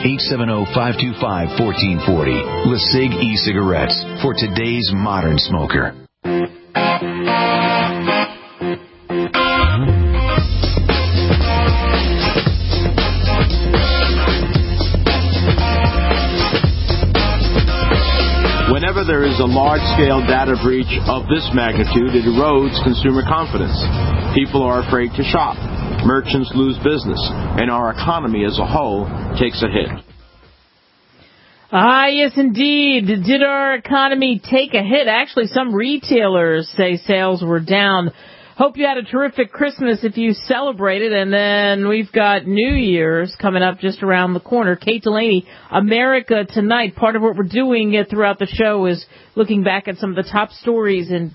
870-525-1440. LeSig e-cigarettes for today's modern smoker. Whenever there is a large-scale data breach of this magnitude, it erodes consumer confidence. People are afraid to shop. Merchants lose business. And our economy as a whole takes a hit. Yes, indeed. Did our economy take a hit? Actually, some retailers say sales were down. Hope you had a terrific Christmas if you celebrated. And then we've got New Year's coming up just around the corner. Kate Delaney, America Tonight. Part of what we're doing throughout the show is looking back at some of the top stories in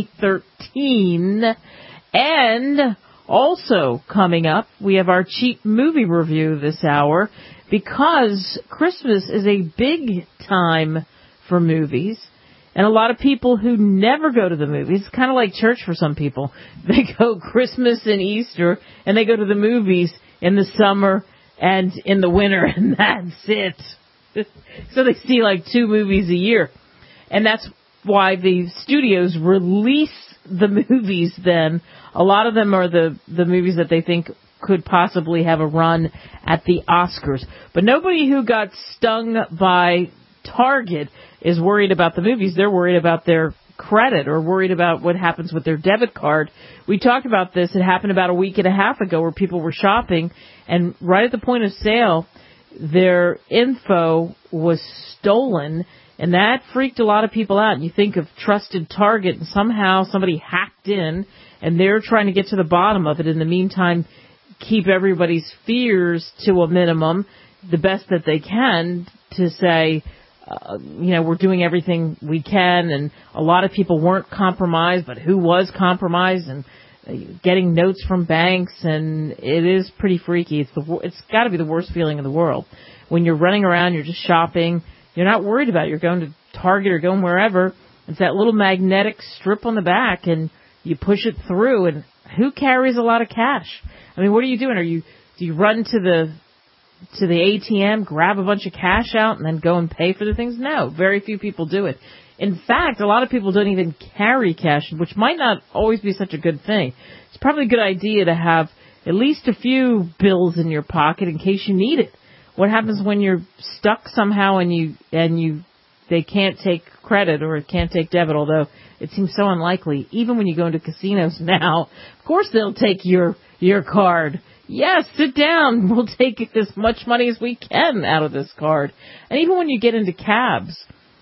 2013. And also coming up, we have our cheap movie review this hour because Christmas is a big time for movies. And a lot of people who never go to the movies, it's kind of like church for some people. They go Christmas and Easter, and they go to the movies in the summer and in the winter, and that's it. So they see like 2 movies a year. And that's why the studios release the movies then. A lot of them are the movies that they think could possibly have a run at the Oscars. But nobody who got stung by Target is worried about the movies. They're worried about their credit or worried about what happens with their debit card. We talked about this. It happened about a week and a half ago where people were shopping, and right at the point of sale, their info was stolen, and that freaked a lot of people out. And you think of trusted Target, and somehow somebody hacked in, and they're trying to get to the bottom of it. In the meantime, keep everybody's fears to a minimum, the best that they can, to say, we're doing everything we can, and a lot of people weren't compromised, but who was compromised, and getting notes from banks, and it is pretty freaky. It's got to be the worst feeling in the world. When you're running around, you're just shopping, you're not worried about it. You're going to Target or going wherever. It's that little magnetic strip on the back, and you push it through, and who carries a lot of cash? I mean, what are you doing? Do you run to the ATM, grab a bunch of cash out, and then go and pay for the things? No, very few people do it. In fact, a lot of people don't even carry cash, which might not always be such a good thing. It's probably a good idea to have at least a few bills in your pocket in case you need it. What happens when you're stuck somehow and they can't take credit or can't take debit, although it seems so unlikely. Even when you go into casinos now, of course they'll take your card. Yes, sit down. We'll take as much money as we can out of this card. And even when you get into cabs,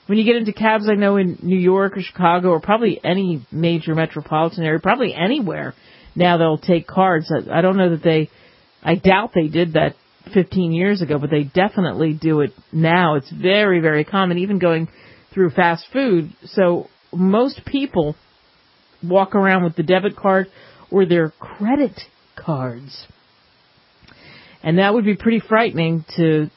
I know in New York or Chicago or probably any major metropolitan area, probably anywhere, now they'll take cards. I don't know I doubt they did that 15 years ago, but they definitely do it now. It's very, very common, even going through fast food. So most people walk around with the debit card or their credit cards. And that would be pretty frightening to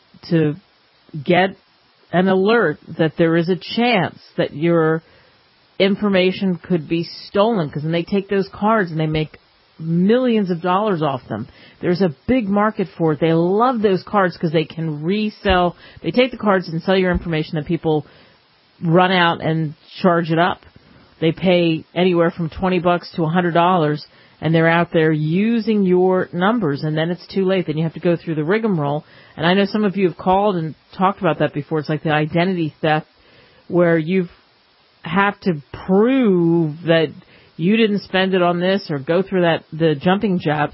get an alert that there is a chance that your information could be stolen, because when they take those cards and they make millions of dollars off them, there's a big market for it. They love those cards because they can resell. They take the cards and sell your information, and people run out and charge it up. They pay anywhere from $20 to $100. And they're out there using your numbers, and then it's too late. Then you have to go through the rigmarole. And I know some of you have called and talked about that before. It's like the identity theft where you have to prove that you didn't spend it on this or go through the jumping jacks,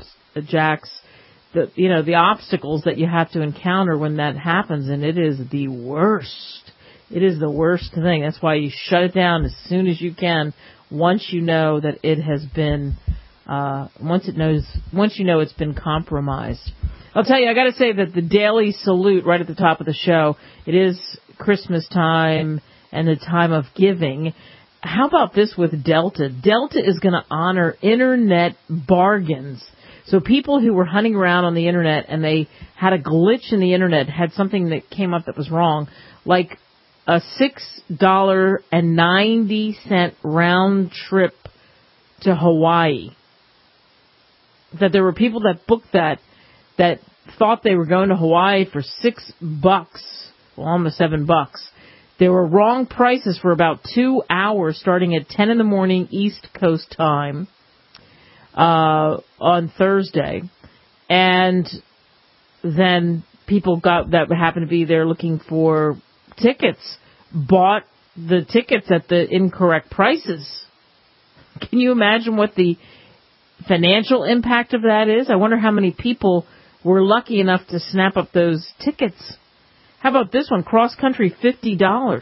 the obstacles that you have to encounter when that happens. And it is the worst. It is the worst thing. That's why you shut it down as soon as you can once you know that it has been once you know it's been compromised. I'll tell you, I got to say that the daily salute right at the top of the show, it is Christmas time and the time of giving. How about this with Delta? Delta is going to honor Internet bargains. So people who were hunting around on the Internet and they had a glitch in the Internet, had something that came up that was wrong, like a $6.90 round trip to Hawaii. That there were people that booked that thought they were going to Hawaii for $6, well, almost $7. There were wrong prices for about 2 hours starting at 10 in the morning East Coast time on Thursday. And then people that happened to be there looking for tickets bought the tickets at the incorrect prices. Can you imagine what the financial impact of that is? I wonder how many people were lucky enough to snap up those tickets. How about this one? Cross country, $50.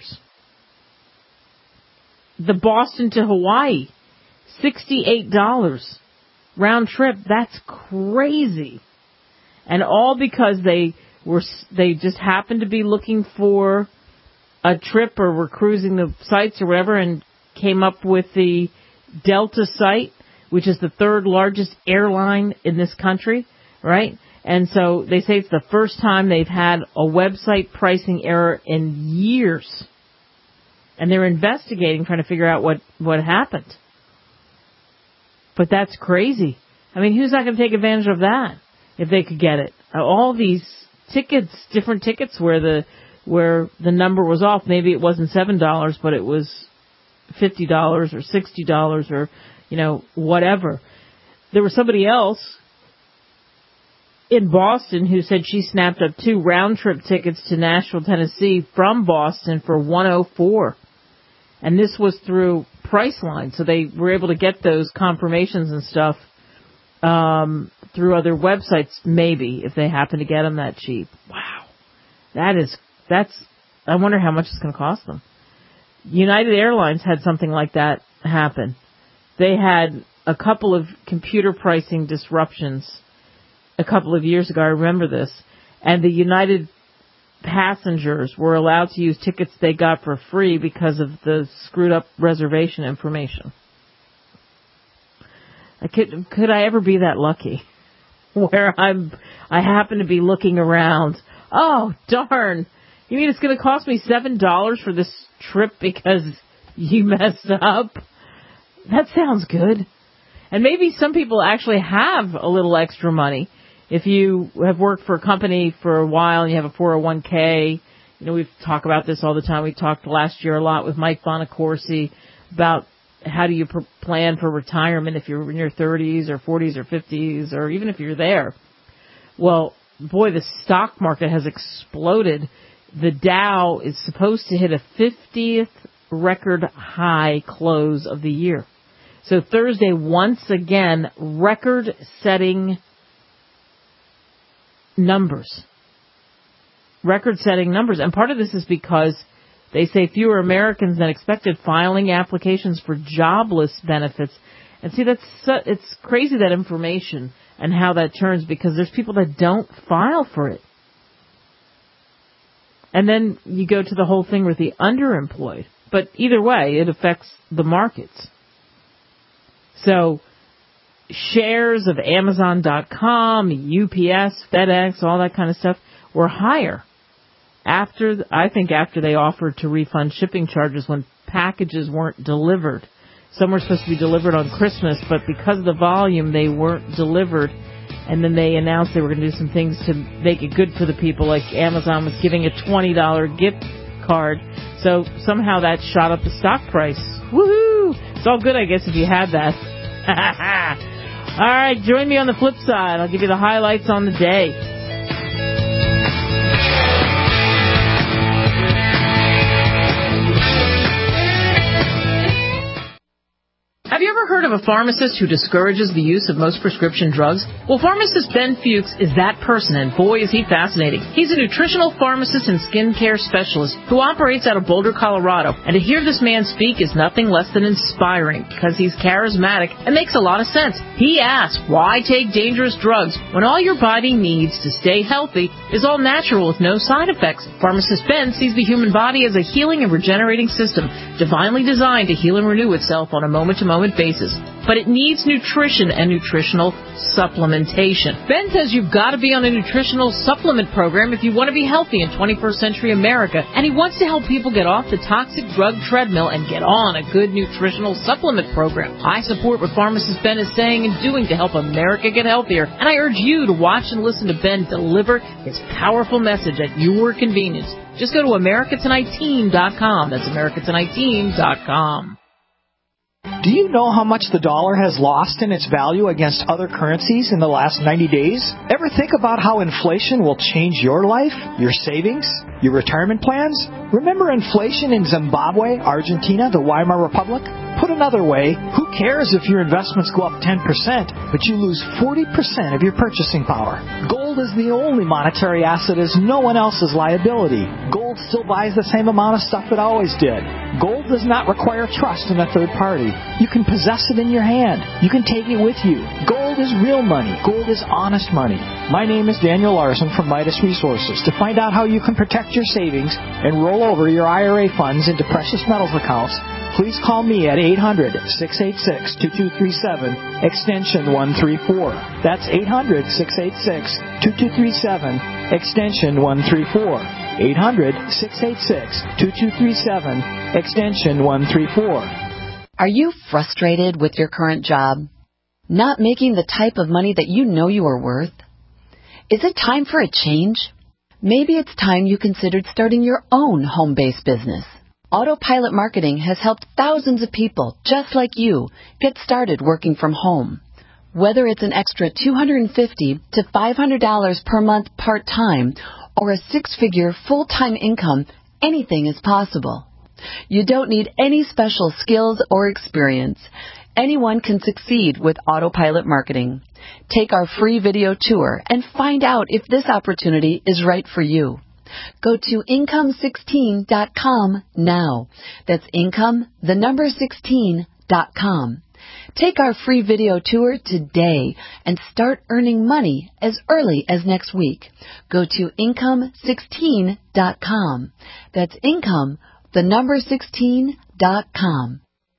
The Boston to Hawaii, $68. Round trip. That's crazy. And all because they just happened to be looking for a trip or were cruising the sites or whatever and came up with the Delta site, which is the third largest airline in this country, right? And so they say it's the first time they've had a website pricing error in years. And they're investigating, trying to figure out what happened. But that's crazy. I mean, who's not going to take advantage of that if they could get it? All these tickets, different tickets where the number was off. Maybe it wasn't $7, but it was $50 or $60 or, whatever. There was somebody else in Boston who said she snapped up 2 round-trip tickets to Nashville, Tennessee from Boston for $104. And this was through Priceline, so they were able to get those confirmations and stuff through other websites, maybe, if they happen to get them that cheap. Wow. I wonder how much it's going to cost them. United Airlines had something like that happen. They had a couple of computer pricing disruptions a couple of years ago. I remember this. And the United passengers were allowed to use tickets they got for free because of the screwed up reservation information. Could I ever be that lucky where I happen to be looking around? Oh, darn. You mean it's going to cost me $7 for this trip because you messed up? That sounds good. And maybe some people actually have a little extra money. If you have worked for a company for a while and you have a 401k, we've talked about this all the time. We talked last year a lot with Mike Bonacorsi about how do you plan for retirement if you're in your 30s or 40s or 50s or even if you're there. Well, boy, the stock market has exploded. The Dow is supposed to hit a 50th record high close of the year. So Thursday, once again, record-setting numbers. Record-setting numbers. And part of this is because they say fewer Americans than expected filing applications for jobless benefits. And see, it's crazy, that information and how that turns, because there's people that don't file for it. And then you go to the whole thing with the underemployed. But either way, it affects the markets. So shares of Amazon.com, UPS, FedEx, all that kind of stuff were higher after they offered to refund shipping charges when packages weren't delivered. Some were supposed to be delivered on Christmas, but because of the volume, they weren't delivered. And then they announced they were going to do some things to make it good for the people, like Amazon was giving a $20 gift card. So somehow that shot up the stock price. Woohoo! It's all good, I guess, if you had that. All right, join me on the flip side. I'll give you the highlights on the day. Have you ever heard of a pharmacist who discourages the use of most prescription drugs? Well, pharmacist Ben Fuchs is that person, and boy, is he fascinating. He's a nutritional pharmacist and skincare specialist who operates out of Boulder, Colorado. And to hear this man speak is nothing less than inspiring, because he's charismatic and makes a lot of sense. He asks, why take dangerous drugs when all your body needs to stay healthy is all natural with no side effects? Pharmacist Ben sees the human body as a healing and regenerating system, divinely designed to heal and renew itself on a moment-to-moment basis. but it needs nutrition and nutritional supplementation. Ben says you've got to be on a nutritional supplement program if you want to be healthy in 21st century America, and he wants to help people get off the toxic drug treadmill and get on a good nutritional supplement program. I support what pharmacist Ben is saying and doing to help America get healthier, and I urge you to watch and listen to Ben deliver his powerful message at your convenience. Just go to AmericaTonightTeam.com. That's AmericaTonightTeam.com. Do you know how much the dollar has lost in its value against other currencies in the last 90 days? Ever think about how inflation will change your life, your savings, your retirement plans? Remember inflation in Zimbabwe, Argentina, the Weimar Republic? Put another way, who cares if your investments go up 10%, but you lose 40% of your purchasing power? Gold is the only monetary asset as no one else's liability. Gold still buys the same amount of stuff it always did. Gold does not require trust in a third party. You can possess it in your hand. You can take it with you. Gold is real money. Gold is honest money. My name is Daniel Larson from Midas Resources. To find out how you can protect your savings and roll over your IRA funds into precious metals accounts, please call me at 800-686-2237, extension 134. That's 800-686-2237, extension 134. 800-686-2237, extension 134. Are you frustrated with your current job? Not making the type of money that you know you are worth? Is it time for a change? Maybe it's time you considered starting your own home-based business. Autopilot Marketing has helped thousands of people just like you get started working from home. Whether it's an extra $250 to $500 per month part-time or a six-figure full-time income, anything is possible. You don't need any special skills or experience. Anyone can succeed with Autopilot Marketing. Take our free video tour and find out if this opportunity is right for you. Go to income16.com now. That's income, the number 16.com. Take our free video tour today and start earning money as early as next week. Go to income16.com. That's income, the number 16.com.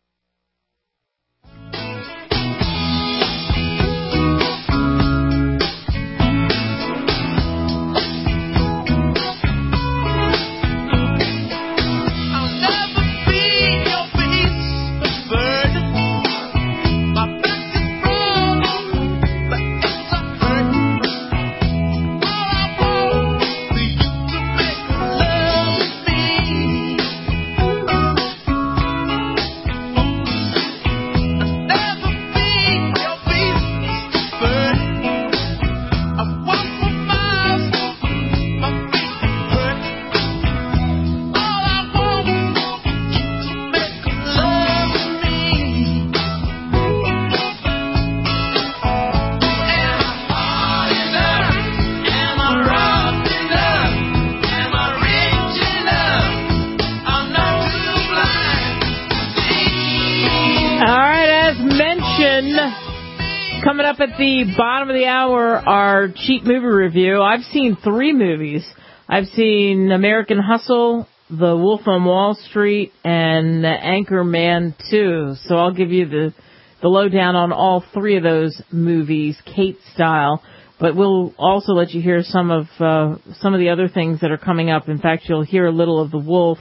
Coming up at the bottom of the hour, our cheap movie review. I've seen 3 movies. I've seen American Hustle, The Wolf on Wall Street, and Anchorman 2. So I'll give you the lowdown on all 3 of those movies, Kate style. But we'll also let you hear some of the other things that are coming up. In fact, you'll hear a little of The Wolf.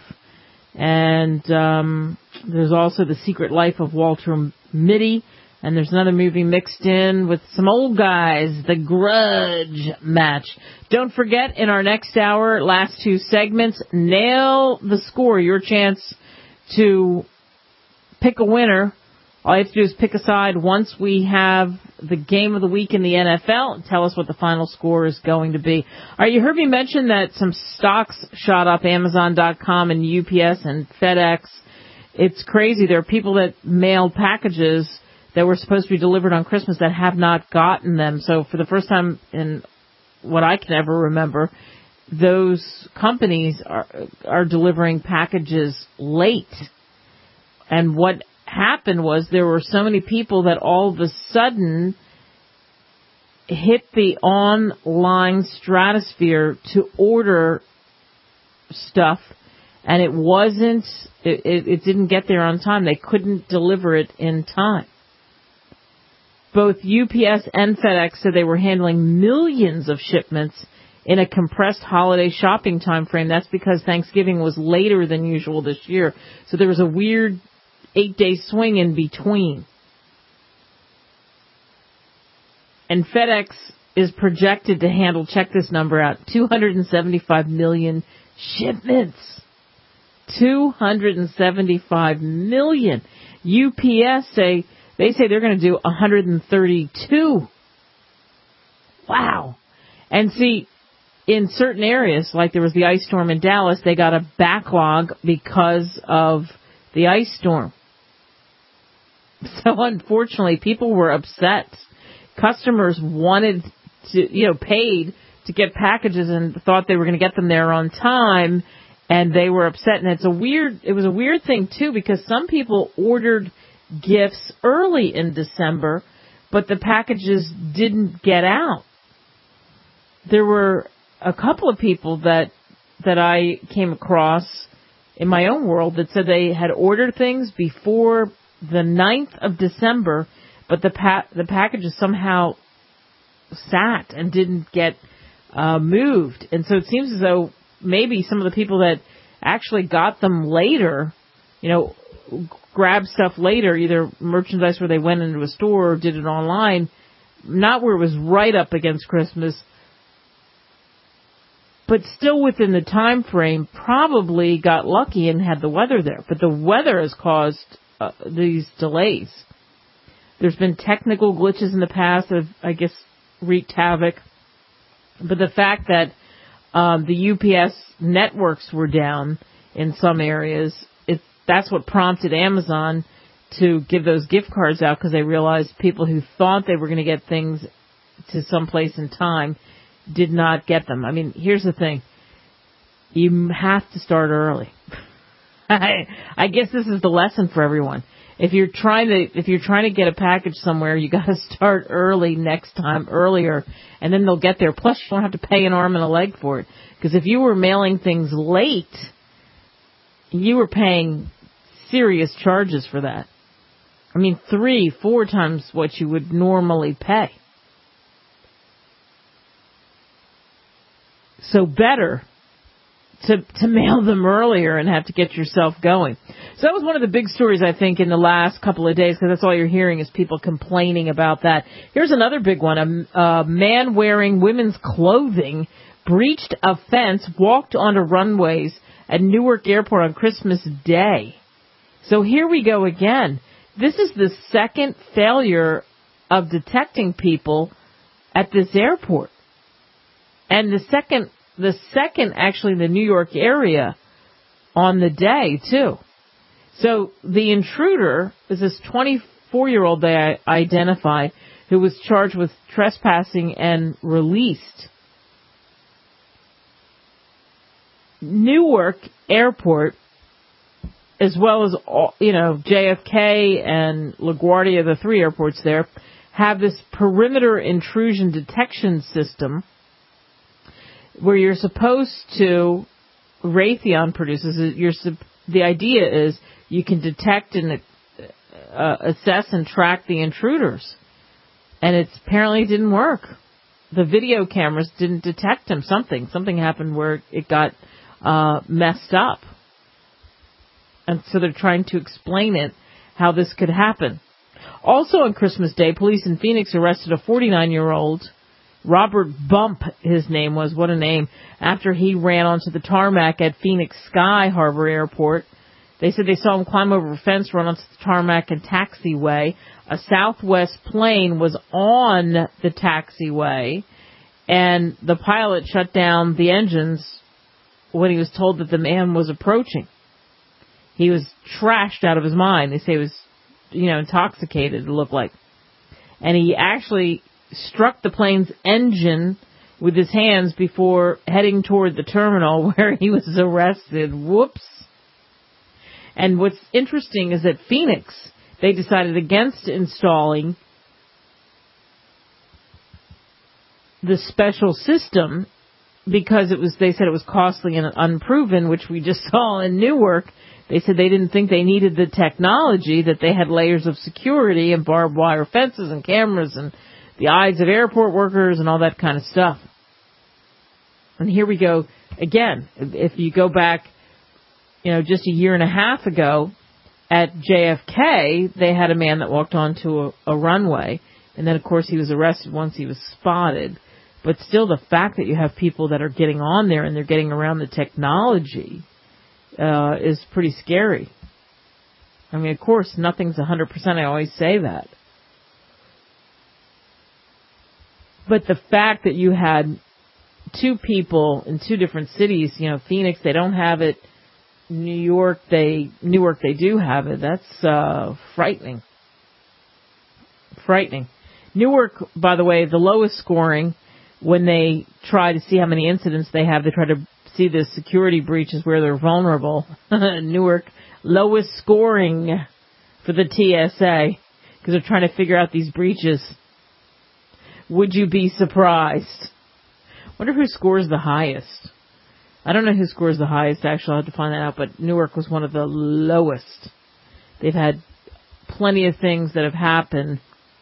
And there's also The Secret Life of Walter Mitty. And there's another movie mixed in with some old guys, The Grudge Match. Don't forget, in our next hour, last 2 segments, Nail the Score. Your chance to pick a winner. All you have to do is pick a side once we have the game of the week in the NFL and tell us what the final score is going to be. All right, you heard me mention that some stocks shot up, Amazon.com and UPS and FedEx. It's crazy. There are people that mailed packages that were supposed to be delivered on Christmas that have not gotten them. So for the first time in what I can ever remember, those companies are delivering packages late. And what happened was there were so many people that all of a sudden hit the online stratosphere to order stuff, and it didn't get there on time. They couldn't deliver it in time. Both UPS and FedEx said they were handling millions of shipments in a compressed holiday shopping time frame. That's because Thanksgiving was later than usual this year. So there was a weird 8-day swing in between. And FedEx is projected to handle, check this number out, 275 million shipments. 275 million. UPS say they're going to do 132. Wow. And see, in certain areas, like there was the ice storm in Dallas, they got a backlog because of the ice storm. So unfortunately, people were upset. Customers wanted to, paid to get packages and thought they were going to get them there on time, and they were upset. And it was a weird thing too, because some people ordered gifts early in December, but the packages didn't get out. There were a couple of people that I came across in my own world that said they had ordered things before the 9th of December, but the packages somehow sat and didn't get moved. And so it seems as though maybe some of the people that actually got them later, grabbed stuff later, either merchandise where they went into a store or did it online, not where it was right up against Christmas, but still within the time frame, probably got lucky and had the weather there. But the weather has caused these delays. There's been technical glitches in the past that have, I guess, wreaked havoc. But the fact that the UPS networks were down in some areas, that's what prompted Amazon to give those gift cards out, because they realized people who thought they were going to get things to someplace in time did not get them. I mean, here's the thing. You have to start early. I guess this is the lesson for everyone. If you're trying to get a package somewhere, you got to start early next time, earlier, and then they'll get there. Plus, you don't have to pay an arm and a leg for it. Because if you were mailing things late, you were paying serious charges for that. I mean, 3-4 times what you would normally pay. So better to mail them earlier and have to get yourself going. So that was one of the big stories, I think, in the last couple of days, because that's all you're hearing is people complaining about that. Here's another big one. A man wearing women's clothing breached a fence, walked onto runways at Newark Airport on Christmas Day. So here we go again. This is the second failure of detecting people at this airport. And the second actually in the New York area on the day, too. So the intruder is this 24-year-old they identified who was charged with trespassing and released. Newark Airport, as well as, JFK and LaGuardia, the 3 airports there, have this perimeter intrusion detection system where you're supposed to, Raytheon produces it, the idea is you can detect and assess and track the intruders. And it apparently didn't work. The video cameras didn't detect him. Something happened where it got messed up. And so they're trying to explain it, how this could happen. Also on Christmas Day, police in Phoenix arrested a 49-year-old, Robert Bump, his name was, what a name, after he ran onto the tarmac at Phoenix Sky Harbor Airport. They said they saw him climb over a fence, run onto the tarmac and taxiway. A Southwest plane was on the taxiway, and the pilot shut down the engines when he was told that the man was approaching. He was trashed out of his mind. They say he was, intoxicated, it looked like. And he actually struck the plane's engine with his hands before heading toward the terminal where he was arrested. Whoops. And what's interesting is that Phoenix, they decided against installing the special system because they said it was costly and unproven, which we just saw in Newark. They said they didn't think they needed the technology, that they had layers of security and barbed wire fences and cameras and the eyes of airport workers and all that kind of stuff. And here we go again. If you go back, just a year and a half ago at JFK, they had a man that walked onto a runway. And then, of course, he was arrested once he was spotted. But still, the fact that you have people that are getting on there and they're getting around the technology is pretty scary. I mean, of course, nothing's 100%. I always say that. But the fact that you had two people in two different cities, Phoenix, they don't have it. Newark, they do have it. That's frightening. Frightening. Newark, by the way, the lowest scoring, when they try to see how many incidents they have, they try to see the security breaches where they're vulnerable. Newark, lowest scoring for the TSA, because they're trying to figure out these breaches. Would you be surprised? Wonder who scores the highest. I don't know who scores the highest, actually. I'll have to find that out, but Newark was one of the lowest. They've had plenty of things that have happened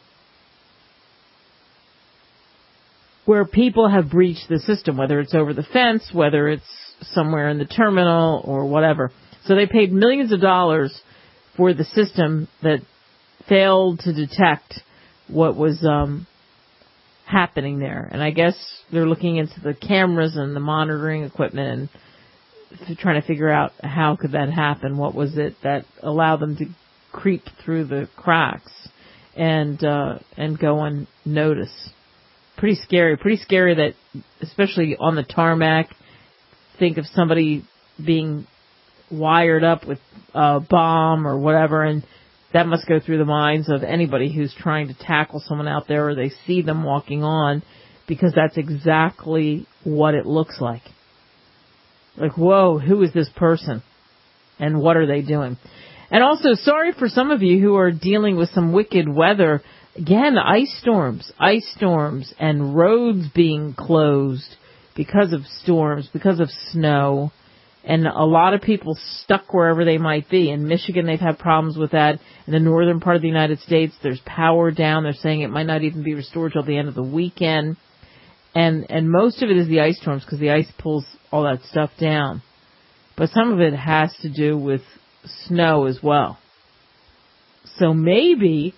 where people have breached the system, whether it's over the fence, whether it's somewhere in the terminal or whatever. So they paid millions of dollars for the system that failed to detect what was happening there. And I guess they're looking into the cameras and the monitoring equipment and trying to figure out how could that happen. What was it that allowed them to creep through the cracks and go unnoticed? Pretty scary that, especially on the tarmac, think of somebody being wired up with a bomb or whatever, and that must go through the minds of anybody who's trying to tackle someone out there, or they see them walking on, because that's exactly what it looks like. Like, whoa, who is this person? And what are they doing? And also, sorry for some of you who are dealing with some wicked weather. Again, ice storms, and roads being closed because of storms, because of snow, and a lot of people stuck wherever they might be. In Michigan, they've had problems with that. In the northern part of the United States, there's power down. They're saying it might not even be restored till the end of the weekend. And most of it is the ice storms, because the ice pulls all that stuff down. But some of it has to do with snow as well. So maybe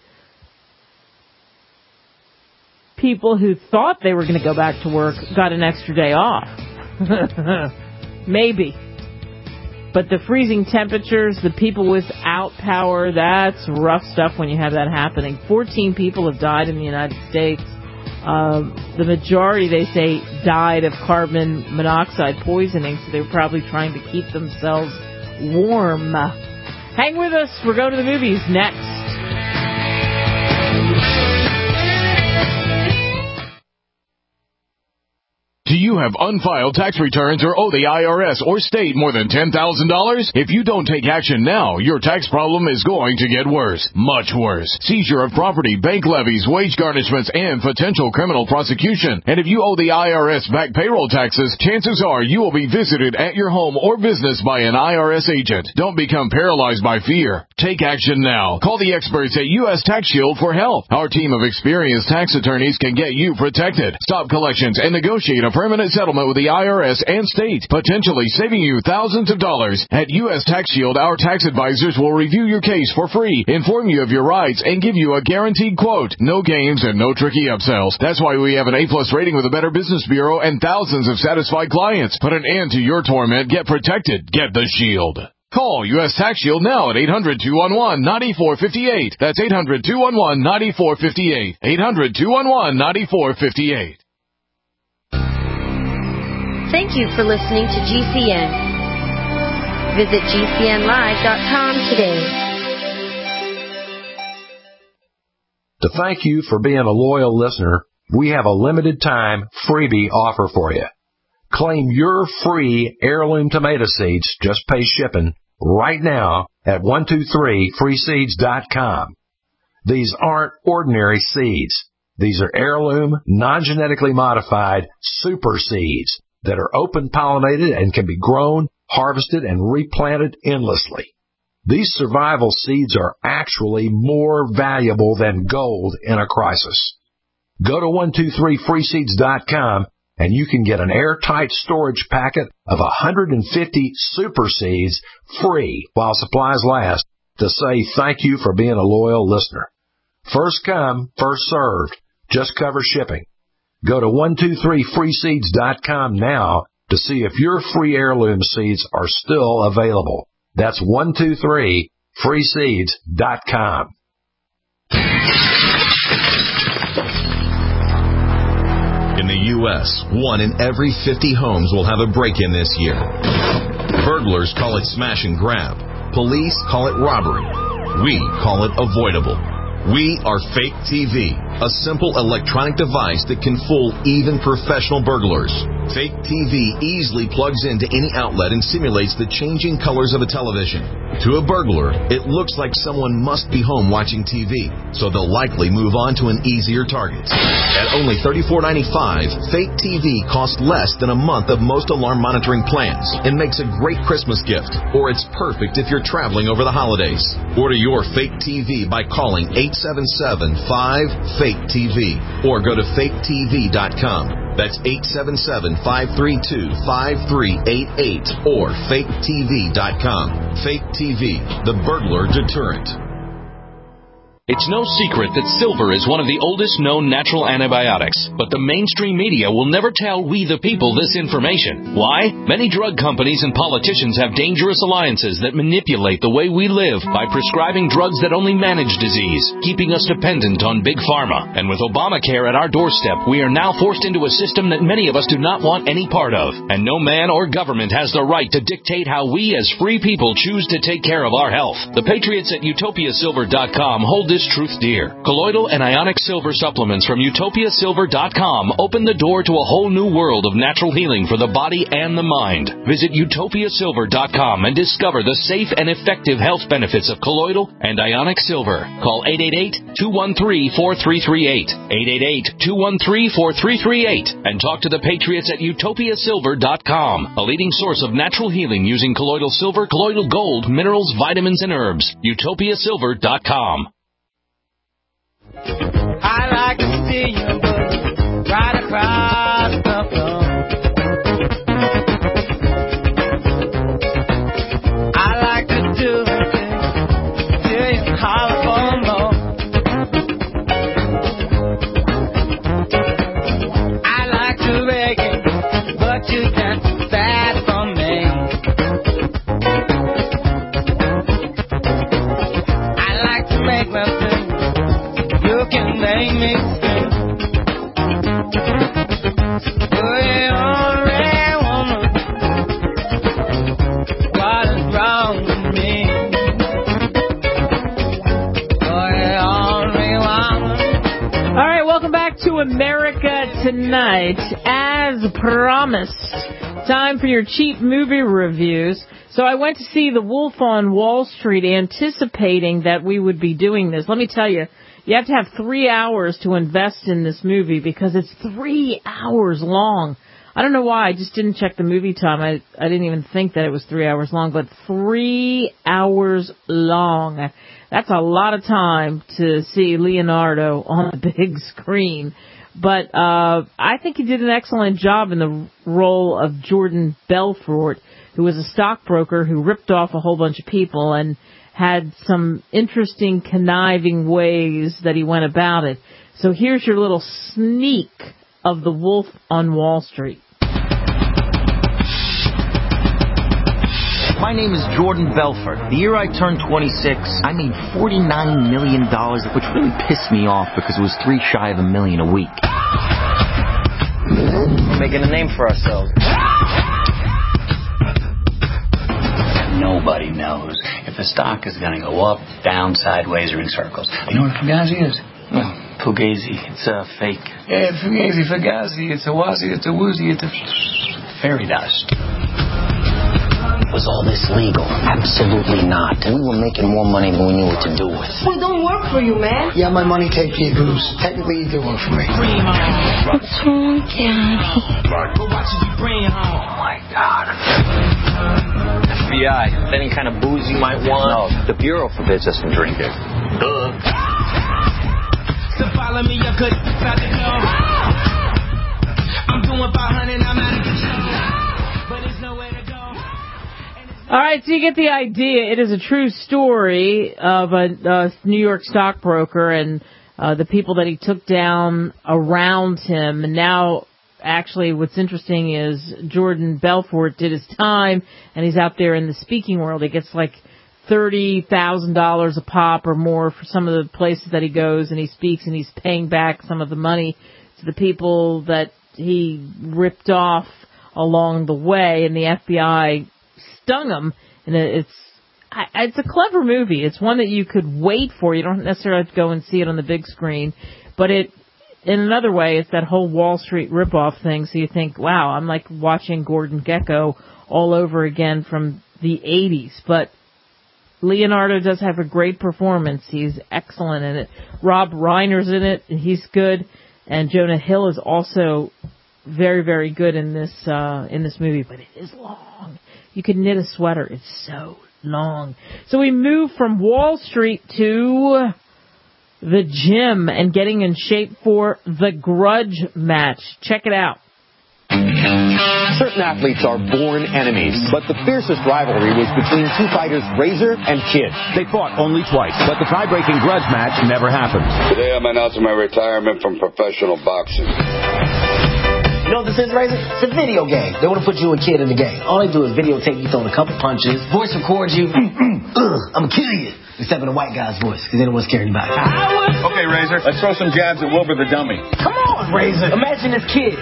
people who thought they were going to go back to work got an extra day off. Maybe. But the freezing temperatures, the people without power, that's rough stuff when you have that happening. 14 people have died in the United States. The majority, they say, died of carbon monoxide poisoning, so they were probably trying to keep themselves warm. Hang with us. We're going to the movies next. Do you have unfiled tax returns or owe the IRS or state more than $10,000? If you don't take action now, your tax problem is going to get worse. Much worse. Seizure of property, bank levies, wage garnishments, and potential criminal prosecution. And if you owe the IRS back payroll taxes, chances are you will be visited at your home or business by an IRS agent. Don't become paralyzed by fear. Take action now. Call the experts at U.S. Tax Shield for help. Our team of experienced tax attorneys can get you protected, stop collections, and negotiate a permanent settlement with the IRS and state, potentially saving you thousands of dollars. At U.S. Tax Shield, our tax advisors will review your case for free, inform you of your rights, and give you a guaranteed quote. No games and no tricky upsells. That's why we have an A+ rating with the Better Business Bureau and thousands of satisfied clients. Put an end to your torment. Get protected. Get the Shield. Call U.S. Tax Shield now at 800-211-9458. That's 800-211-9458. 800-211-9458. Thank you for listening to GCN. Visit GCNlive.com today. To thank you for being a loyal listener, we have a limited time freebie offer for you. Claim your free heirloom tomato seeds, just pay shipping, right now at 123freeseeds.com. These aren't ordinary seeds. These are heirloom, non-genetically modified super seeds. that are open-pollinated and can be grown, harvested, and replanted endlessly. These survival seeds are actually more valuable than gold in a crisis. Go to 123freeseeds.com and you can get an airtight storage packet of 150 super seeds free while supplies last to say thank you for being a loyal listener. First come, first served. Just cover shipping. Go to 123freeseeds.com now to see if your free heirloom seeds are still available. That's 123freeseeds.com. In the U.S., 1 in every 50 homes will have a break-in this year. Burglars call it smash and grab. Police call it robbery. We call it avoidable. We are Fake TV, a simple electronic device that can fool even professional burglars. Fake TV easily plugs into any outlet and simulates the changing colors of a television. To a burglar, it looks like someone must be home watching TV, so they'll likely move on to an easier target. At only $34.95, Fake TV costs less than a month of most alarm monitoring plans and makes a great Christmas gift, or it's perfect if you're traveling over the holidays. Order your Fake TV by calling 877-5-FAKE-TV or go to faketv.com. That's 877-532-5388 or faketv.com. Fake TV, the burglar deterrent. It's no secret that silver is one of the oldest known natural antibiotics, but the mainstream media will never tell we the people this information. Why? Many drug companies and politicians have dangerous alliances that manipulate the way we live by prescribing drugs that only manage disease, keeping us dependent on big pharma. And with Obamacare at our doorstep, we are now forced into a system that many of us do not want any part of. And no man or government has the right to dictate how we as free people choose to take care of our health. The patriots at utopiasilver.com hold this truth dear. Colloidal and ionic silver supplements from utopiasilver.com open the door to a whole new world of natural healing for the body and the mind. Visit utopiasilver.com and discover the safe and effective health benefits of colloidal and ionic silver. Call 888-213-4338, 888-213-4338, and talk to the patriots at utopiasilver.com, a leading source of natural healing using colloidal silver, colloidal gold, minerals, vitamins, and herbs. utopiasilver.com. I like to see you right across the floor. I like to do it till you holler for more. I like to beg you, but you can't fat for me. I like to make my thing. You can make me scream. You're the only woman. What is wrong with me? You're the only woman. All right, welcome back to America Tonight. As promised, time for your cheap movie reviews. So I went to see The Wolf on Wall Street anticipating that we would be doing this. Let me tell you, you have to have 3 hours to invest in this movie because it's 3 hours long. I don't know why. I just didn't check the movie time. I didn't even think that it was 3 hours long, but 3 hours long. That's a lot of time to see Leonardo on the big screen. But I think he did an excellent job in the role of Jordan Belfort, who was a stockbroker who ripped off a whole bunch of people and had some interesting conniving ways that he went about it. So here's your little sneak of The Wolf on Wall Street. My name is Jordan Belfort. The year I turned 26, I made $49 million, which really pissed me off because it was $3 shy of $1 million a week. We're making a name for ourselves. Nobody knows if the stock is going to go up, down, sideways, or in circles. You know what Fugazi is? Well, Fugazi, it's a fake. Yeah, Fugazi, it's a wazi, it's a woozy, it's a fairy dust. Was Was all this legal? Absolutely not. We were making more money than we knew what to do with. We don't work for you, man. Yeah, my money take you, Bruce. Technically, you do work for me. What's wrong, Daddy? Oh my God. FBI. Any kind of booze you might want? No, the Bureau forbids us from drinking. So follow me, you could start to go. I'm doing 500, I'm out of control. But there's nowhere to go. All right, so you get the idea. It is a true story of a New York stockbroker and the people that he took down around him. And now, actually, what's interesting is Jordan Belfort did his time, and he's out there in the speaking world. He gets like $30,000 a pop or more for some of the places that he goes, and he speaks, and he's paying back some of the money to the people that he ripped off along the way, and the FBI stung him. And it's a clever movie. It's one that you could wait for. You don't necessarily have to go and see it on the big screen, but in another way, it's that whole Wall Street ripoff thing. So you think, wow, I'm like watching Gordon Gekko all over again from the 80s. But Leonardo does have a great performance. He's excellent in it. Rob Reiner's in it, and he's good. And Jonah Hill is also very, very good in this movie. But it is long. You could knit a sweater. It's so long. So we move from Wall Street to the gym and getting in shape for the grudge match. Check it out. Certain athletes are born enemies, but the fiercest rivalry was between two fighters, Razor and Kid. They fought only twice, but the tie-breaking grudge match never happened. Today I'm announcing my retirement from professional boxing. You know what this is, Razor? It's a video game. They want to put you and Kid in the game. All they do is videotape you throwing a couple punches, voice record you. I'm gonna kill you. Except in a white guy's voice, because they don't want to scare anybody. Okay, Razor, let's throw some jabs at Wilbur the dummy. Come on, Razor. Imagine this kid.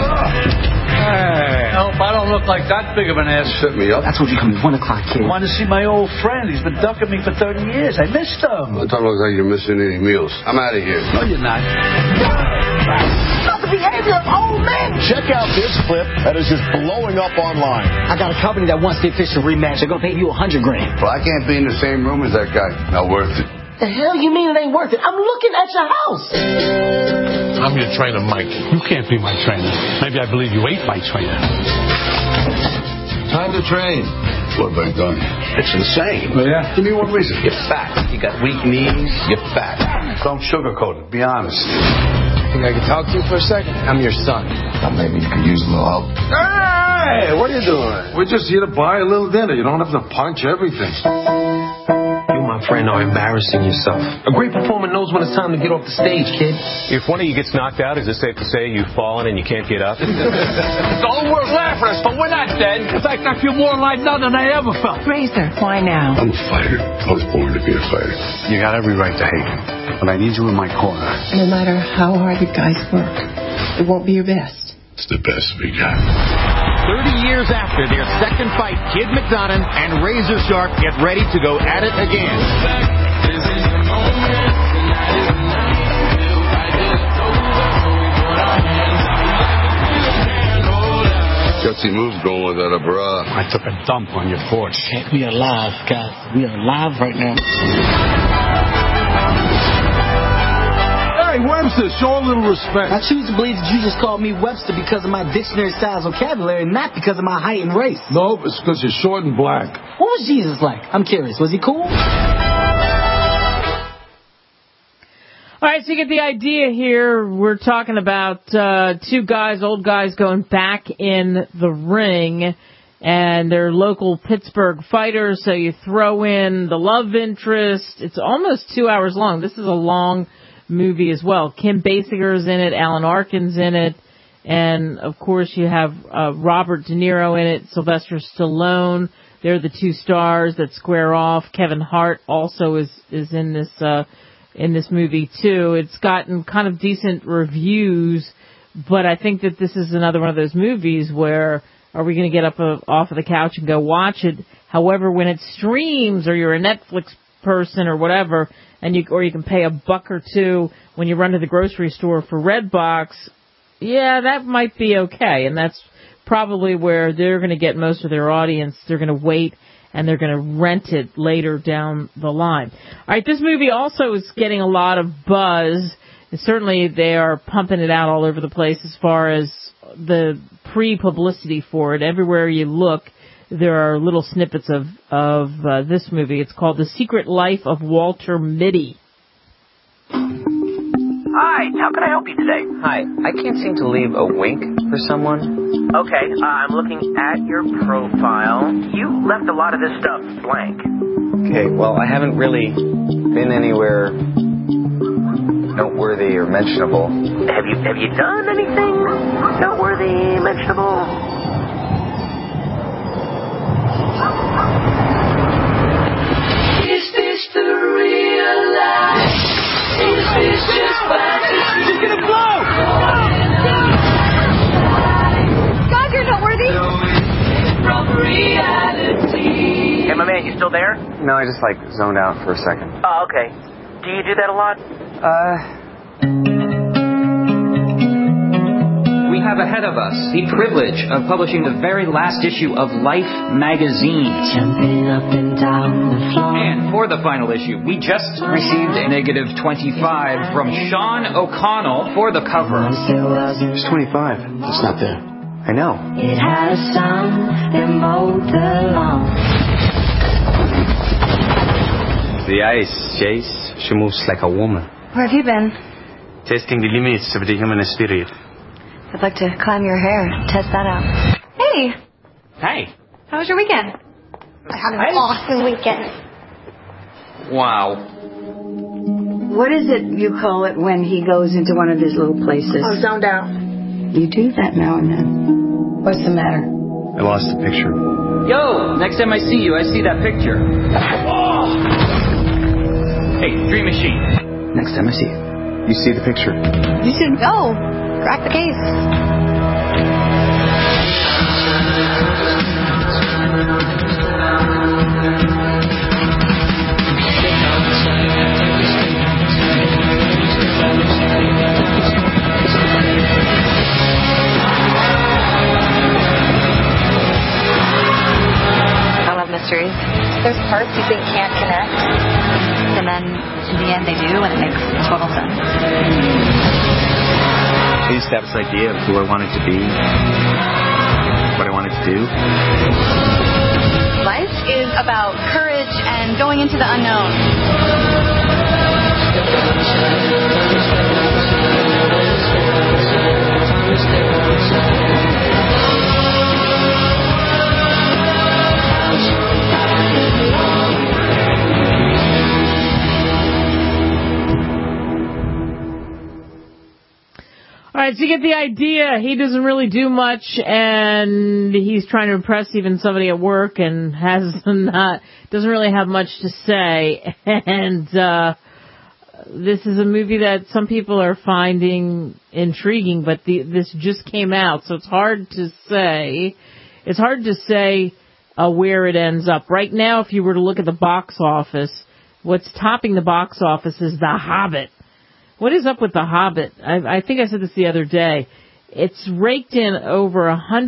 Hey, I hope I don't look like that big of an ass. Set me up. That's what you come at 1 o'clock, kid. I want to see my old friend. He's been ducking me for 30 years. I missed him. It don't look like you're missing any meals. I'm out of here. No, you're not. Not the behavior of old men. Check out this clip that is just blowing up online. I got a company that wants the official rematch. They're going to pay you $100,000. Well, I can't be in the same room as that guy. Not worth it. The hell you mean it ain't worth it? I'm looking at your house. I'm your trainer, Mike. You can't be my trainer. Maybe I believe you ain't my trainer. Time to train. What have I done? It's insane. Oh, yeah? Give me one reason. You're fat. You got weak knees. You're fat. Don't sugarcoat it. Be honest. Think I can talk to you for a second? I'm your son. Well, maybe you could use a little help. Hey, what are you doing? We're just here to buy a little dinner. You don't have to punch everything. You, my friend, are embarrassing yourself. A great performer knows when it's time to get off the stage, kid. If one of you gets knocked out, is it safe to say you've fallen and you can't get up? It's all the world laughing at us, but we're not dead. In fact, I feel more alive now than I ever felt. Razor, why now? I'm a fighter. I was born to be a fighter. You got every right to hate him, but I need you in my corner. No matter how hard you guys work, it won't be your best. It's the best we got. 30 years after their second fight, Kid McDonough and Razor Sharp get ready to go at it again. Gutsy moves going without a bra. I took a dump on your porch. We are live, guys. We are live right now. Hey, Webster, show a little respect. I choose to believe that you just called me Webster because of my dictionary-style vocabulary, not because of my height and race. No, it's because you're short and black. What was Jesus like? I'm curious. Was he cool? All right, so you get the idea here. We're talking about two guys, old guys, going back in the ring, and they're local Pittsburgh fighters, so you throw in the love interest. It's almost 2 hours long. This is a long movie as well. Kim Basinger's in it, Alan Arkin's in it, and of course you have Robert De Niro in it, Sylvester Stallone. They're the two stars that square off. Kevin Hart also is in this movie too. It's gotten kind of decent reviews, but I think that this is another one of those movies where are we going to get up off of the couch and go watch it? However, when it streams or you're a Netflix person or whatever, and you can pay $1 or $2 when you run to the grocery store for Redbox, yeah, that might be okay, and that's probably where they're going to get most of their audience. They're going to wait and they're going to rent it later down the line. All right, this movie also is getting a lot of buzz. And certainly they are pumping it out all over the place as far as the pre-publicity for it. Everywhere you look, there are little snippets of this movie. It's called The Secret Life of Walter Mitty. Hi, how can I help you today? Hi, I can't seem to leave a wink for someone. Okay, I'm looking at your profile. You left a lot of this stuff blank. Okay, well, I haven't really been anywhere noteworthy or mentionable. Have you done anything noteworthy, mentionable? Is this the real life? Is this just fantasy? She's gonna blow! God, you're noteworthy! From reality. Hey, my man, you still there? No, I just, zoned out for a second. Oh, okay. Do you do that a lot? We have ahead of us the privilege of publishing the very last issue of Life magazine. Jumping up and down the floor. And for the final issue, we just received a negative 25 from Sean O'Connell for the cover. It's 25. It's not there. I know. It had a sound that mowed the lawn. The ice, Jace. She moves like a woman. Where have you been? Testing the limits of the human spirit. I'd like to climb your hair, test that out. Hey! Hey. How was your weekend? I had an awesome weekend. Wow. What is it you call it when he goes into one of his little places? Oh, zoned out. You do that now and then. What's the matter? I lost the picture. Yo, next time I see you, I see that picture. Oh. Hey, Dream Machine. Next time I see you, you see the picture. You should go. Crack the case. I love mysteries. There's parts you think can't connect, and then in the end they do, and it makes total sense. I used to have this idea of who I wanted to be, what I wanted to do. Life is about courage and going into the unknown. All right, so you get the idea. He doesn't really do much, and he's trying to impress even somebody at work, and doesn't really have much to say. And this is a movie that some people are finding intriguing, but this just came out, so it's hard to say. It's hard to say where it ends up. Right now, if you were to look at the box office, what's topping the box office is The Hobbit. What is up with The Hobbit? I think I said this the other day. It's raked in over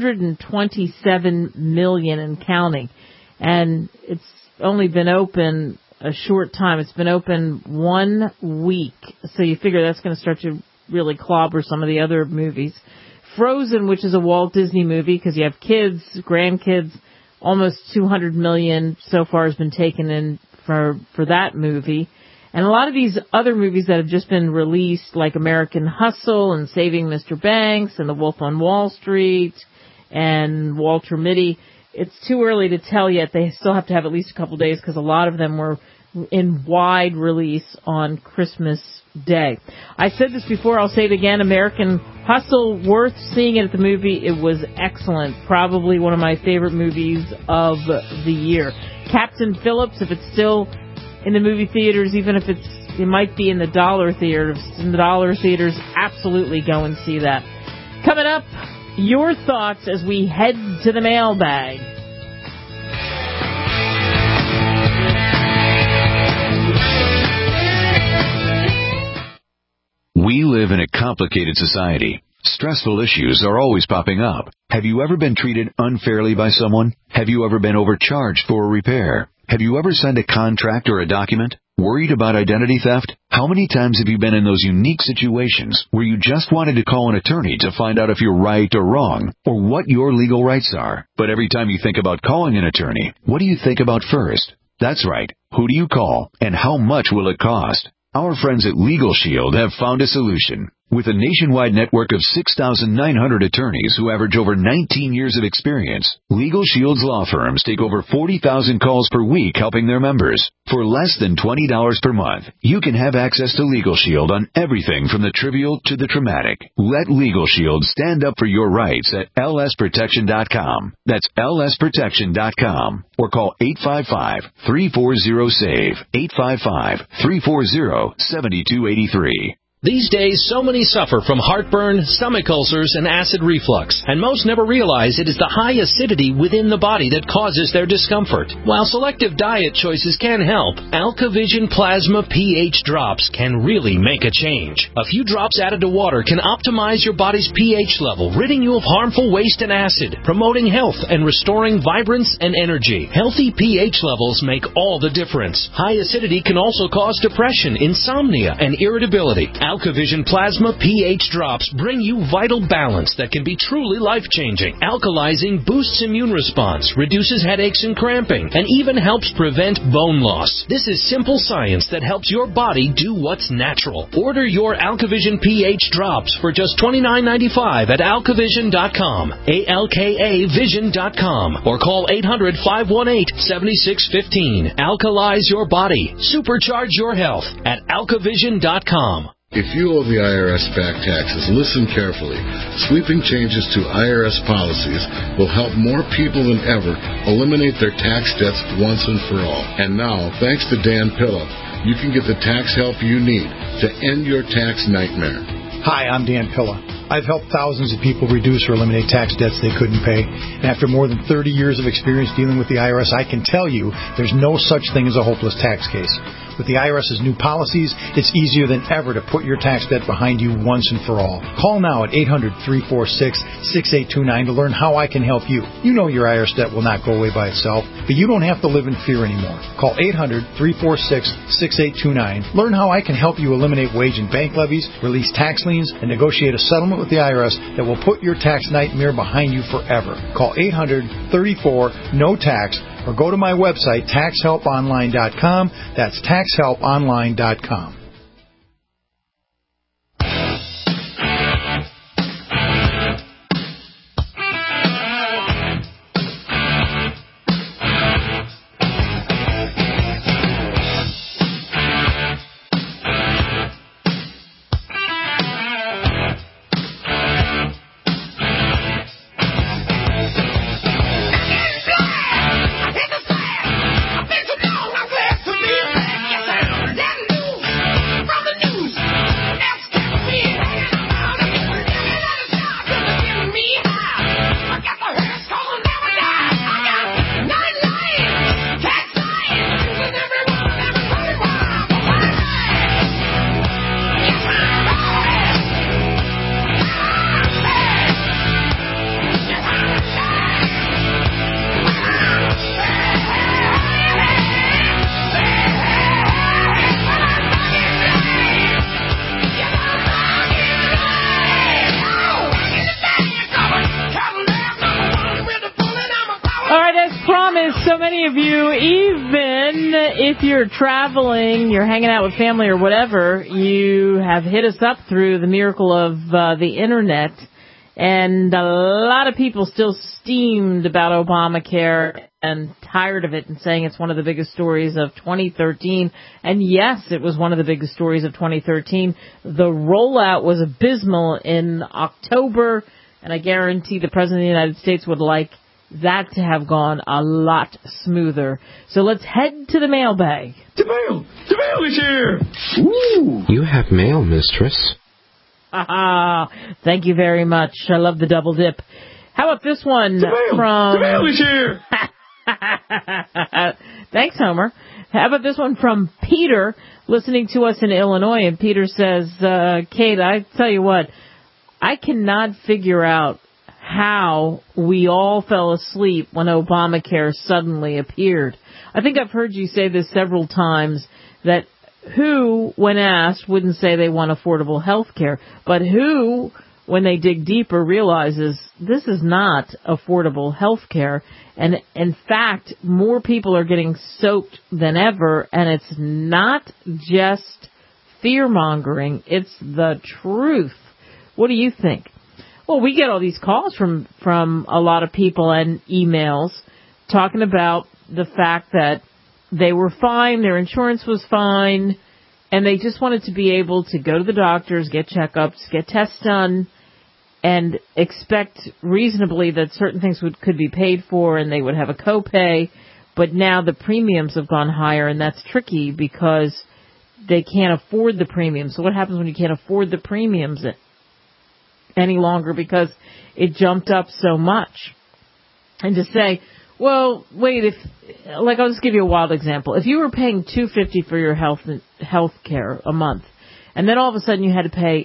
$127 million and counting. And it's only been open a short time. It's been open 1 week. So you figure that's going to start to really clobber some of the other movies. Frozen, which is a Walt Disney movie, because you have kids, grandkids, almost $200 million so far has been taken in for that movie. And a lot of these other movies that have just been released, like American Hustle and Saving Mr. Banks and The Wolf on Wall Street and Walter Mitty, it's too early to tell yet. They still have to have at least a couple days because a lot of them were in wide release on Christmas Day. I said this before, I'll say it again, American Hustle, worth seeing it at the movie. It was excellent. Probably one of my favorite movies of the year. Captain Phillips, if it's still in the movie theaters, even if it might be in the dollar theaters. In the dollar theaters, absolutely go and see that. Coming up, your thoughts as we head to the mailbag. We live in a complicated society. Stressful issues are always popping up. Have you ever been treated unfairly by someone? Have you ever been overcharged for a repair? Have you ever signed a contract or a document? Worried about identity theft? How many times have you been in those unique situations where you just wanted to call an attorney to find out if you're right or wrong, or what your legal rights are? But every time you think about calling an attorney, what do you think about first? That's right. Who do you call, and how much will it cost? Our friends at Legal Shield have found a solution. With a nationwide network of 6,900 attorneys who average over 19 years of experience, Legal Shield's law firms take over 40,000 calls per week helping their members. For less than $20 per month, you can have access to Legal Shield on everything from the trivial to the traumatic. Let Legal Shield stand up for your rights at lsprotection.com. That's lsprotection.com. Or call 855-340-SAVE, 855-340-7283. These days, so many suffer from heartburn, stomach ulcers, and acid reflux, and most never realize it is the high acidity within the body that causes their discomfort. While selective diet choices can help, AlkaVision Plasma pH drops can really make a change. A few drops added to water can optimize your body's pH level, ridding you of harmful waste and acid, promoting health and restoring vibrance and energy. Healthy pH levels make all the difference. High acidity can also cause depression, insomnia, and irritability. AlkaVision Plasma pH drops bring you vital balance that can be truly life-changing. Alkalizing boosts immune response, reduces headaches and cramping, and even helps prevent bone loss. This is simple science that helps your body do what's natural. Order your AlkaVision pH drops for just $29.95 at alkavision.com, ALKAvision.com, or call 800-518-7615. Alkalize your body. Supercharge your health at alkavision.com. If you owe the IRS back taxes, listen carefully. Sweeping changes to IRS policies will help more people than ever eliminate their tax debts once and for all. And now, thanks to Dan Pilla, you can get the tax help you need to end your tax nightmare. Hi, I'm Dan Pilla. I've helped thousands of people reduce or eliminate tax debts they couldn't pay. And after more than 30 years of experience dealing with the IRS, I can tell you there's no such thing as a hopeless tax case. With the IRS's new policies, it's easier than ever to put your tax debt behind you once and for all. Call now at 800-346-6829 to learn how I can help you. You know your IRS debt will not go away by itself, but you don't have to live in fear anymore. Call 800-346-6829. Learn how I can help you eliminate wage and bank levies, release tax liens, and negotiate a settlement with the IRS that will put your tax nightmare behind you forever. Call 800-34-NO-TAX or go to my website, taxhelponline.com. That's taxhelponline.com. If you're traveling, you're hanging out with family or whatever, you have hit us up through the miracle of the Internet, and a lot of people still steamed about Obamacare and tired of it and saying it's one of the biggest stories of 2013. And yes, it was one of the biggest stories of 2013. The rollout was abysmal in October, and I guarantee the President of the United States would like that to have gone a lot smoother. So let's head to the mailbag. The mail is here. Ooh, you have mail, mistress. Thank you very much. I love the double dip. How about this one from... The mail is here. Thanks, Homer. How about this one from Peter, listening to us in Illinois? And Peter says, Kate, I tell you what, I cannot figure out how we all fell asleep when Obamacare suddenly appeared. I think I've heard you say this several times, that who, when asked, wouldn't say they want affordable health care, but who, when they dig deeper, realizes this is not affordable health care. And in fact, more people are getting soaked than ever, and it's not just fear-mongering, it's the truth. What do you think? Well, we get all these calls from a lot of people and emails talking about the fact that they were fine, their insurance was fine, and they just wanted to be able to go to the doctors, get checkups, get tests done, and expect reasonably that certain things could be paid for and they would have a copay. But now the premiums have gone higher, and that's tricky because they can't afford the premiums. So what happens when you can't afford the premiums any longer because it jumped up so much? And to say, well, wait, I'll just give you a wild example. If you were paying $250 for your health care a month, and then all of a sudden you had to pay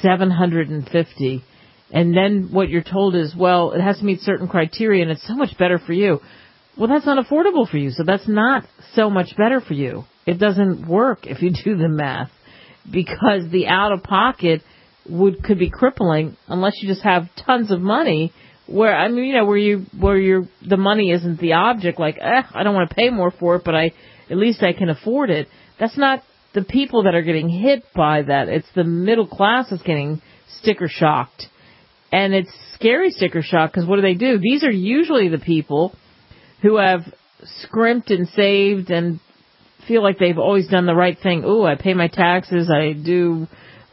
$750, and then what you're told is, well, it has to meet certain criteria and it's so much better for you. Well, that's not affordable for you, so that's not so much better for you. It doesn't work if you do the math, because the out-of-pocket could be crippling unless you just have tons of money where the money isn't the object, like, I don't want to pay more for it, but at least I can afford it. That's not the people that are getting hit by that. It's the middle class that's getting sticker shocked. And it's scary sticker shock, because what do? These are usually the people who have scrimped and saved and feel like they've always done the right thing. Ooh, I pay my taxes, I'm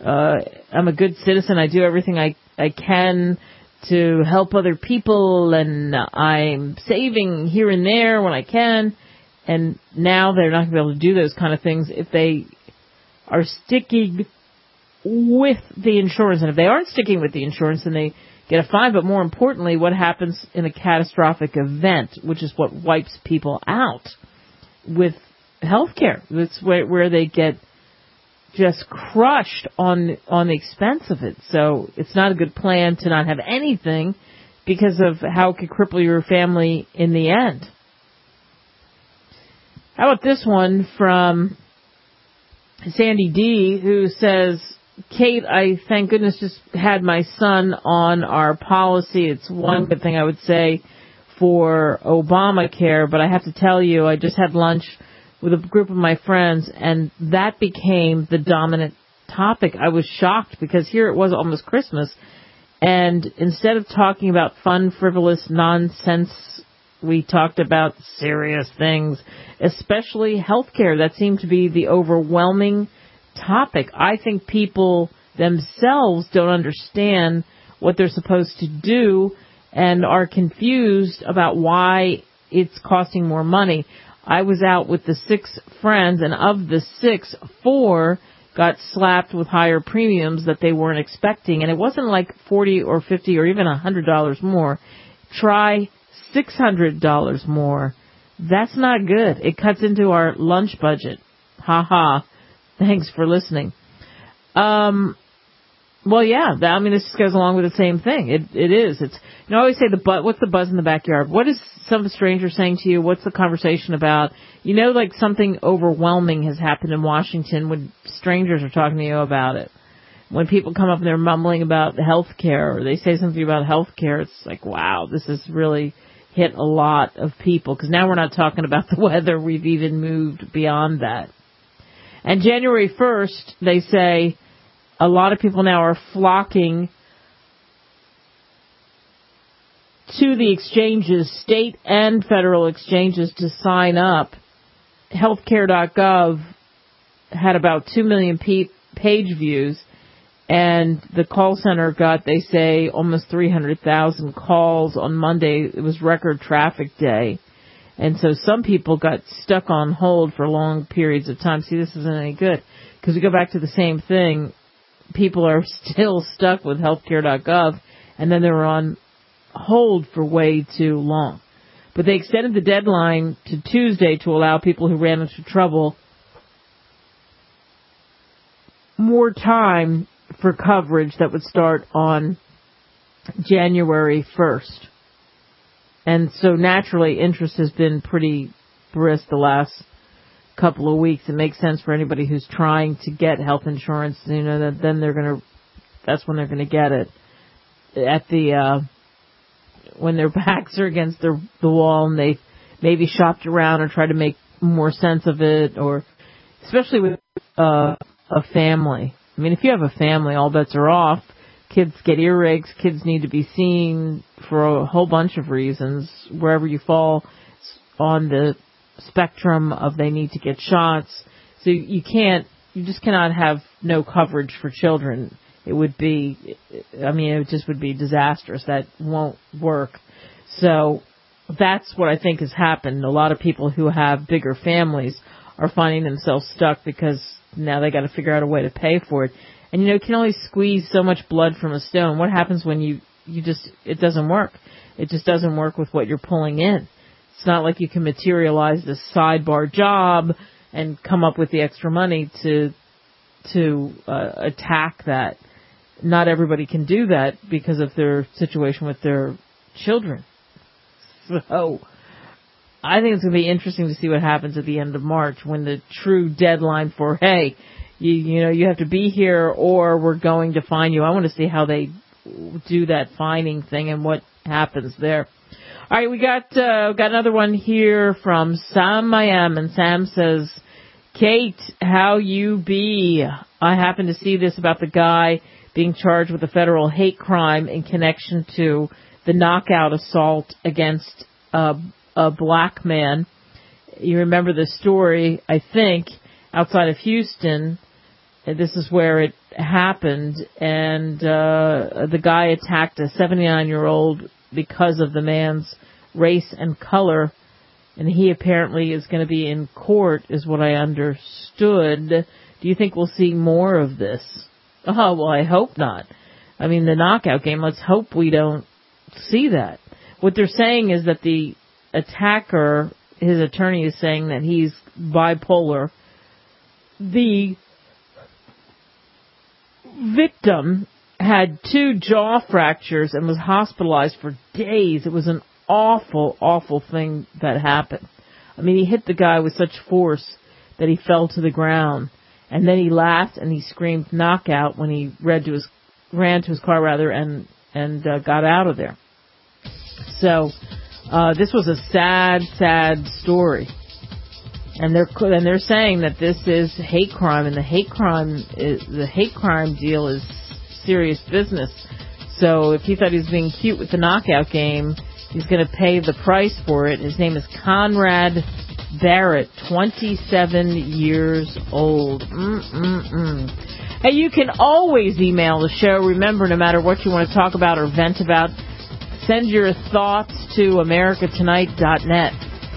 a good citizen, I do everything I can to help other people, and I'm saving here and there when I can. And now they're not going to be able to do those kind of things if they are sticking with the insurance. And if they aren't sticking with the insurance, then they get a fine. But more importantly, what happens in a catastrophic event, which is what wipes people out with health care. That's where they get just crushed on the expense of it. So it's not a good plan to not have anything because of how it could cripple your family in the end. How about this one from Sandy D, who says, Kate, I thank goodness just had my son on our policy. It's one good thing I would say for Obamacare, but I have to tell you, I just had lunch with a group of my friends, and that became the dominant topic. I was shocked because here it was almost Christmas, and instead of talking about fun, frivolous nonsense, we talked about serious things, especially healthcare. That seemed to be the overwhelming topic. I think people themselves don't understand what they're supposed to do and are confused about why it's costing more money. I was out with the 6 friends, and of the 6, 4 got slapped with higher premiums that they weren't expecting. And it wasn't like $40 or $50 or even $100 more. Try $600 more. That's not good. It cuts into our lunch budget. Ha ha. Thanks for listening. Well, yeah, this just goes along with the same thing. It is. It's, I always say what's the buzz in the backyard? What is some stranger saying to you? What's the conversation about? Like something overwhelming has happened in Washington when strangers are talking to you about it. When people come up and they're mumbling about health care, or they say something about health care, it's like, wow, this has really hit a lot of people. Because now we're not talking about the weather. We've even moved beyond that. And January 1st, they say, a lot of people now are flocking to the exchanges, state and federal exchanges, to sign up. Healthcare.gov had about 2 million page views, and the call center got, they say, almost 300,000 calls on Monday. It was record traffic day. And so some people got stuck on hold for long periods of time. See, this isn't any good, because we go back to the same thing. People are still stuck with healthcare.gov, and then they're on hold for way too long. But they extended the deadline to Tuesday to allow people who ran into trouble more time for coverage that would start on January 1st. And so naturally, interest has been pretty brisk the last couple of weeks. It makes sense for anybody who's trying to get health insurance, that then that's when they're going to get it. At when their backs are against the wall and they maybe shopped around or tried to make more sense of it, or especially with a family. I mean, if you have a family, all bets are off. Kids get earaches. Kids need to be seen for a whole bunch of reasons. Wherever you fall on the spectrum of they need to get shots. So you just cannot have no coverage for children. It just would be disastrous. That won't work. So that's what I think has happened. A lot of people who have bigger families are finding themselves stuck because now they got to figure out a way to pay for it. And you can only squeeze so much blood from a stone. What happens when it doesn't work? It just doesn't work with what you're pulling in. It's not like you can materialize this sidebar job and come up with the extra money to attack that. Not everybody can do that because of their situation with their children. So I think it's going to be interesting to see what happens at the end of March when the true deadline for, hey, you have to be here or we're going to fine you. I want to see how they do that fining thing and what happens there. All right, we got another one here from Sam Mayam, and Sam says, Kate, how you be? I happen to see this about the guy being charged with a federal hate crime in connection to the knockout assault against a black man. You remember the story, I think, outside of Houston. This is where it happened, and the guy attacked a 79-year-old because of the man's race and color, and he apparently is going to be in court, is what I understood. Do you think we'll see more of this? Oh, well, I hope not. I mean, the knockout game, let's hope we don't see that. What they're saying is that the attacker, his attorney is saying that he's bipolar. The victim had 2 jaw fractures and was hospitalized for days. It was an awful, awful thing that happened. I mean, he hit the guy with such force that he fell to the ground. And then he laughed and he screamed knockout when he ran to his car and got out of there. So this was a sad, sad story. And they're saying that this is hate crime, and the hate crime deal is serious business. So if he thought he was being cute with the knockout game, he's going to pay the price for it. His name is Conrad Barrett, 27 years old. Hey, you can always email the show. Remember, no matter what you want to talk about or vent about, send your thoughts to americatonight.net.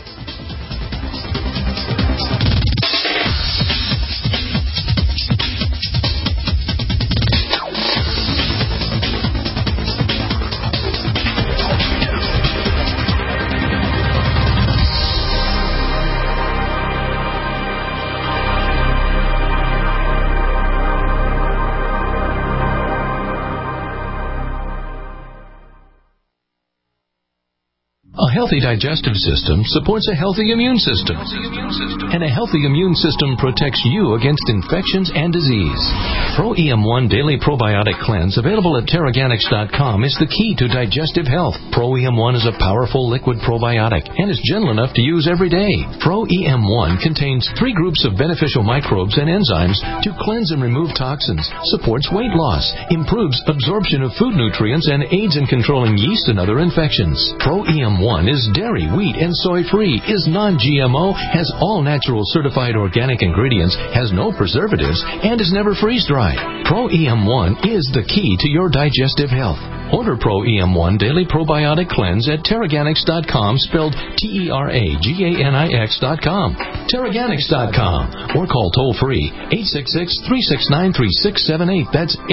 A healthy digestive system supports a healthy immune system. And a healthy immune system protects you against infections and disease. Pro-EM1 Daily Probiotic Cleanse, available at Teraganix.com, is the key to digestive health. Pro-EM1 is a powerful liquid probiotic and is gentle enough to use every day. Pro-EM1 contains 3 groups of beneficial microbes and enzymes to cleanse and remove toxins, supports weight loss, improves absorption of food nutrients, and aids in controlling yeast and other infections. Pro-EM1 is dairy, wheat, and soy-free, is non-GMO, has all natural certified organic ingredients, has no preservatives, and is never freeze-dried. Pro-EM1 is the key to your digestive health. Order Pro-EM1 Daily Probiotic Cleanse at Teraganix.com, spelled Teraganix.com. Teraganix.com, or call toll-free 866-369-3678. That's